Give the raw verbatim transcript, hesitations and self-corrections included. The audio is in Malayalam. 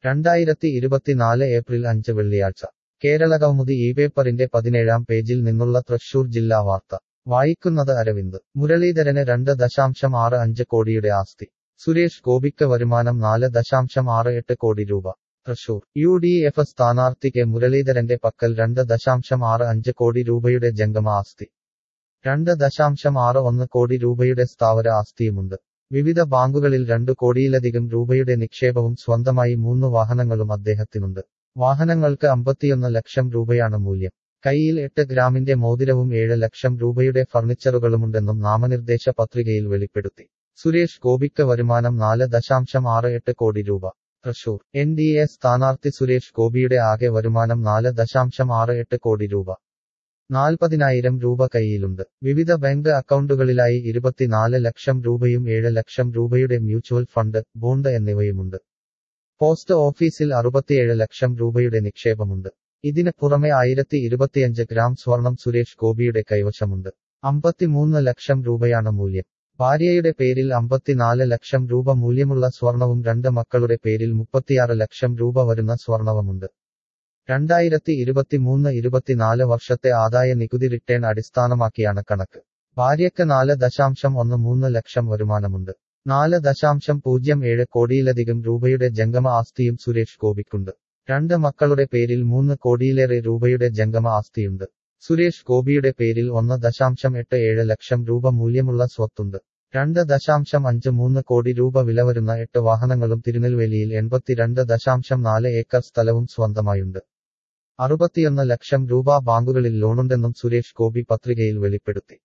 രണ്ടായിരത്തി ഇരുപത്തിനാല് ഏപ്രിൽ അഞ്ച് വെള്ളിയാഴ്ച കേരളകൗമുദി ഈ പേപ്പറിന്റെ പതിനേഴാം പേജിൽ നിന്നുള്ള തൃശൂർ ജില്ലാ വാർത്ത വായിക്കുന്നത് അരവിന്ദ്. മുരളീധരന് രണ്ട് ദശാംശം ആറ് അഞ്ച് കോടിയുടെ ആസ്തി. സുരേഷ് ഗോപിക്ക് വരുമാനം നാല് ദശാംശം ആറ് എട്ട് കോടി രൂപ. തൃശൂർ യു ഡി എഫ് സ്ഥാനാർത്ഥി കെ മുരളീധരന്റെ പക്കൽ രണ്ട് ദശാംശം ആറ് അഞ്ച് കോടി രൂപയുടെ ജംഗമ ആസ്തി. രണ്ട് ദശാംശം ആറ് ഒന്ന് കോടി രൂപയുടെ സ്ഥാവര ആസ്തിയുമുണ്ട്. വിവിധ ബാങ്കുകളിൽ രണ്ടു കോടിയിലധികം രൂപയുടെ നിക്ഷേപവും സ്വന്തമായി മൂന്ന് വാഹനങ്ങളും അദ്ദേഹത്തിനുണ്ട്. വാഹനങ്ങൾക്ക് അമ്പത്തിയൊന്ന് ലക്ഷം രൂപയാണ് മൂല്യം. കൈയിൽ എട്ട് ഗ്രാമിന്റെ മോതിരവും ഏഴ് ലക്ഷം രൂപയുടെ ഫർണിച്ചറുകളുമുണ്ടെന്നും നാമനിർദ്ദേശ പത്രികയിൽ വെളിപ്പെടുത്തി. സുരേഷ് ഗോപിക്ക് വരുമാനം നാല് ദശാംശം ആറ് എട്ട് കോടി രൂപ. തൃശൂർ എൻ ഡി എ സ്ഥാനാർത്ഥി സുരേഷ് ഗോപിയുടെ ആകെ വരുമാനം നാല് ദശാംശം ആറ് എട്ട് കോടി രൂപ. നാൽപ്പതിനായിരം രൂപ കൈയിലുണ്ട്. വിവിധ ബാങ്ക് അക്കൗണ്ടുകളിലായി ഇരുപത്തിനാല് ലക്ഷം രൂപയും ഏഴ് ലക്ഷം രൂപയുടെ മ്യൂച്വൽ ഫണ്ട്, ബോണ്ട് എന്നിവയുമുണ്ട്. പോസ്റ്റ് ഓഫീസിൽ അറുപത്തിയേഴ് ലക്ഷം രൂപയുടെ നിക്ഷേപമുണ്ട്. ഇതിന് പുറമെ ആയിരത്തി ഇരുപത്തിയഞ്ച് ഗ്രാം സ്വർണം സുരേഷ് ഗോപിയുടെ കൈവശമുണ്ട്. അമ്പത്തിമൂന്ന് ലക്ഷം രൂപയാണ് മൂല്യം. ഭാര്യയുടെ പേരിൽ അമ്പത്തിനാല് ലക്ഷം രൂപ മൂല്യമുള്ള സ്വർണവും രണ്ട് മക്കളുടെ പേരിൽ മുപ്പത്തിയാറ് ലക്ഷം രൂപ വരുന്ന സ്വർണവുമുണ്ട്. രണ്ടായിരത്തി ഇരുപത്തിമൂന്ന് ഇരുപത്തിനാല് വർഷത്തെ ആദായ നികുതി റിട്ടേൺ അടിസ്ഥാനമാക്കിയാണ് കണക്ക്. ഭാര്യയ്ക്ക് നാല് ദശാംശം ഒന്ന് മൂന്ന് ലക്ഷം വരുമാനമുണ്ട്. നാല് ദശാംശം പൂജ്യം ഏഴ് കോടിയിലധികം രൂപയുടെ ജംഗമ ആസ്തിയും സുരേഷ് ഗോപിക്കുണ്ട്. രണ്ട് മക്കളുടെ പേരിൽ മൂന്ന് കോടിയിലേറെ രൂപയുടെ ജംഗമ ആസ്തിയുണ്ട്. സുരേഷ് ഗോപിയുടെ പേരിൽ ഒന്ന് ദശാംശം എട്ട് ഏഴ് ലക്ഷം രൂപ മൂല്യമുള്ള സ്വത്തുണ്ട്. രണ്ട് ദശാംശം അഞ്ച് മൂന്ന് കോടി രൂപ വില വരുന്ന എട്ട് വാഹനങ്ങളും തിരുനെൽവേലിയിൽ എൺപത്തിരണ്ട് ദശാംശം നാല് ഏക്കർ സ്ഥലവും സ്വന്തമായുണ്ട്. അറുപത്തിയൊന്ന് ലക്ഷം രൂപ ബാങ്കുകളിൽ ലോണുണ്ടെന്നും സുരേഷ് ഗോപി പത്രികയിൽ വെളിപ്പെടുത്തി.